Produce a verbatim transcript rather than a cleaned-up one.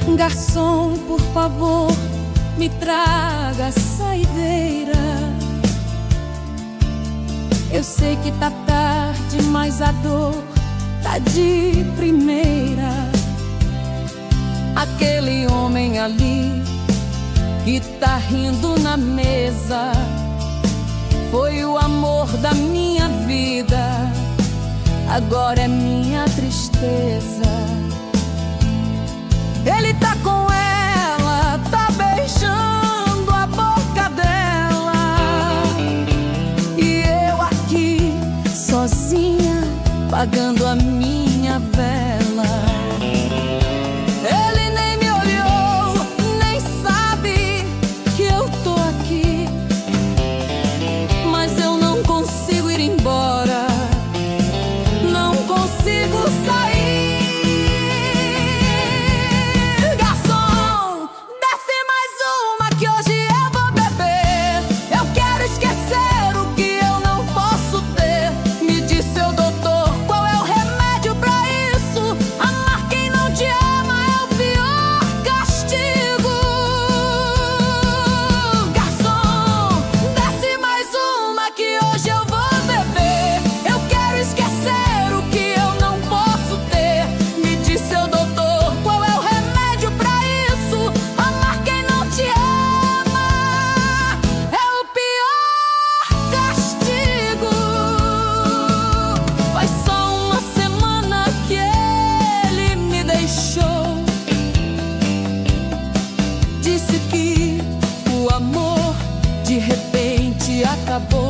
Garçom, por favor, me traga a saideira. Eu sei que tá tarde, mas a dor tá de primeira. Aquele homem ali que tá rindo na mesa foi o amor da minha vida, agora é minha tristeza. Ele tá com ela, tá beijando a boca dela, e eu aqui sozinha pagando a minha vela. Ele nem me olhou, nem sabe que eu tô aqui, mas eu não consigo ir embora, não consigo sair. Disse que o amor de repente acabou.